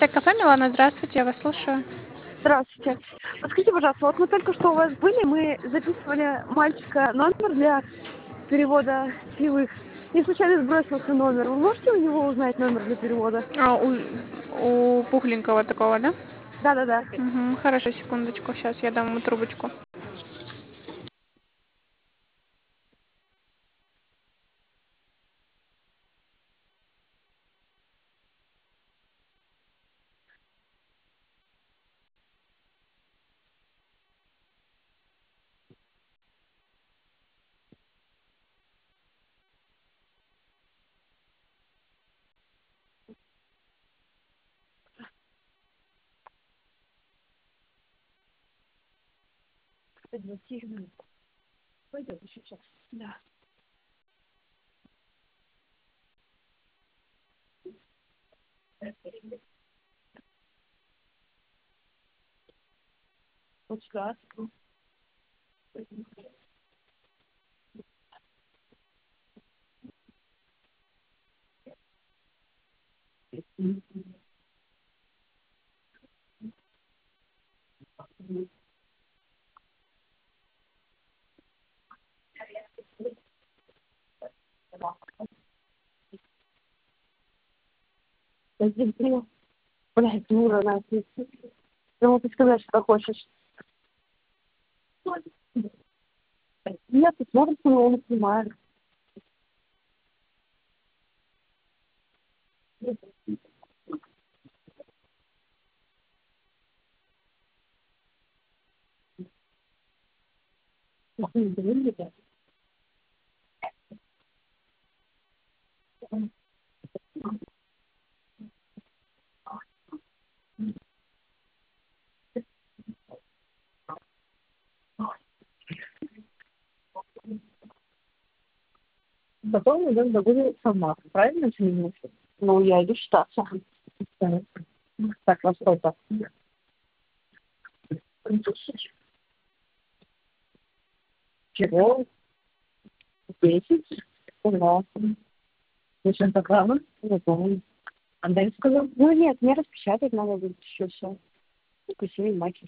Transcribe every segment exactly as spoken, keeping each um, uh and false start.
Сексуальное кафе, Милана, здравствуйте, я вас слушаю. Здравствуйте. Подскажите, пожалуйста, вот мы только что у вас были, мы записывали мальчика номер для перевода чаевых. И случайно сбросился номер. Вы можете у него узнать номер для перевода? А, у, у пухленького такого, да? Да-да-да. Угу, хорошо, секундочку, сейчас я дам ему трубочку. Пойдет еще час. Да. Пускай. Блядь, дура, нахуй. Я могу сказать, что хочешь. Нет, ты смотришь на него, не снимаешь. Потом идем до Google сама. Правильно же не мыслишь? Ну, я иду считаться. Так, во сколько? Чего? Десять? Ура. Зачем так рано? Не помню. Андрей сказал? Ну нет, мне распечатать надо будет еще все. Красивый мальчик.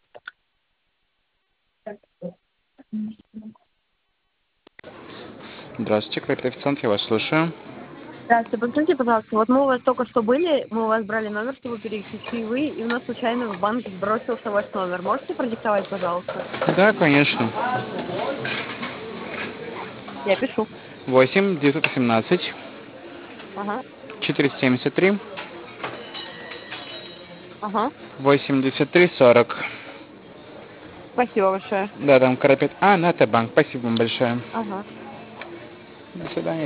Здравствуйте, какой официант, я вас слушаю. Здравствуйте, подскажите, пожалуйста, вот мы у вас только что были, мы у вас брали номер, чтобы перевести чаевые, и у нас случайно в банк сбросился ваш номер. Можете продиктовать, пожалуйста? Да, конечно. Я пишу. восемь девятьсот восемнадцать Ага, четыреста семьдесят три ага. восемьдесят три сорок. Спасибо большое. Да, там Карапет. А, на это банк. Спасибо вам большое. Ага. До свидания.